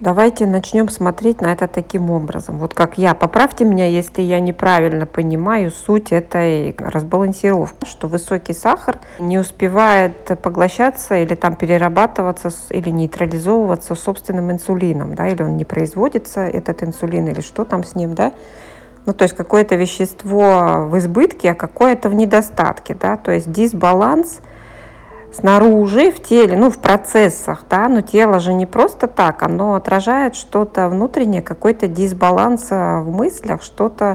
Давайте начнем смотреть на это таким образом. Вот как я. Поправьте меня, если я неправильно понимаю суть этой разбалансировки, что высокий сахар не успевает поглощаться или там перерабатываться или нейтрализовываться собственным инсулином, да, или он не производится, этот инсулин, или что там с ним, да. Ну, то есть какое-то вещество в избытке, а какое-то в недостатке, да, то есть дисбаланс снаружи, в теле, ну, в процессах, да, но тело же не просто так, оно отражает что-то внутреннее, какой-то дисбаланс в мыслях, что-то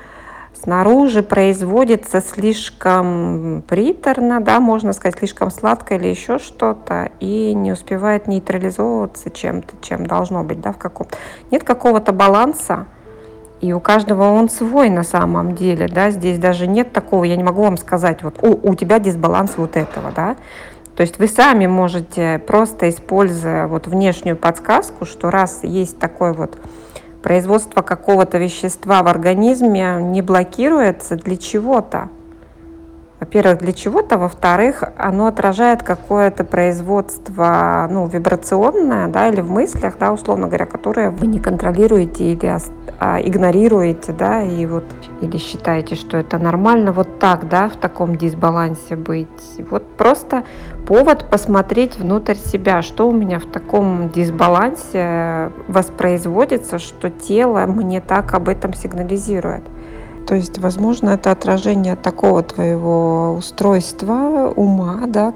снаружи производится слишком приторно, да, можно сказать, слишком сладко или еще что-то, и не успевает нейтрализовываться чем-то, чем должно быть, да, в каком. Нет какого-то баланса, и у каждого он свой на самом деле, да, здесь даже нет такого, я не могу вам сказать, вот, у тебя дисбаланс вот этого, да, то есть вы сами можете, просто используя вот внешнюю подсказку, что раз есть такое вот производство какого-то вещества в организме не блокируется для чего-то. Во-первых, для чего-то, во-вторых, оно отражает какое-то производство, ну, вибрационное, да, или в мыслях, да, условно говоря, которое вы не контролируете или игнорируете, да, и вот, или считаете, что это нормально вот так, да, в таком дисбалансе быть. Вот просто повод посмотреть внутрь себя, что у меня в таком дисбалансе воспроизводится, что тело мне так об этом сигнализирует. То есть, возможно, это отражение такого твоего устройства ума, да,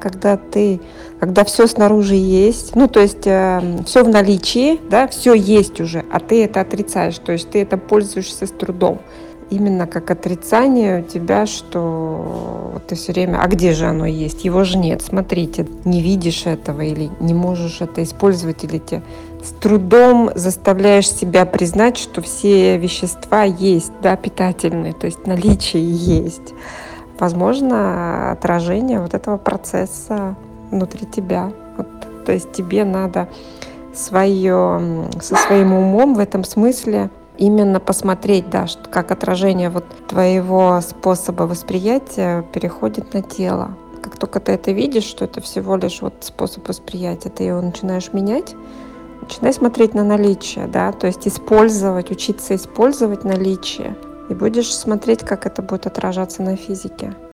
когда все снаружи есть, ну, то есть все в наличии, да, все есть уже, а ты это отрицаешь, то есть ты это пользуешься с трудом. Именно как отрицание у тебя, что ты все время, а где же оно есть? Его же нет, смотрите, не видишь этого или не можешь это использовать, или тебе с трудом заставляешь себя признать, что все вещества есть, да, питательные, то есть наличие есть. Возможно, отражение вот этого процесса внутри тебя. Вот, то есть тебе надо со своим умом в этом смысле именно посмотреть, да, как отражение вот твоего способа восприятия переходит на тело. Как только ты это видишь, что это всего лишь вот способ восприятия, ты его начинаешь менять, начинай смотреть на наличие, да, то есть учиться использовать наличие, и будешь смотреть, как это будет отражаться на физике.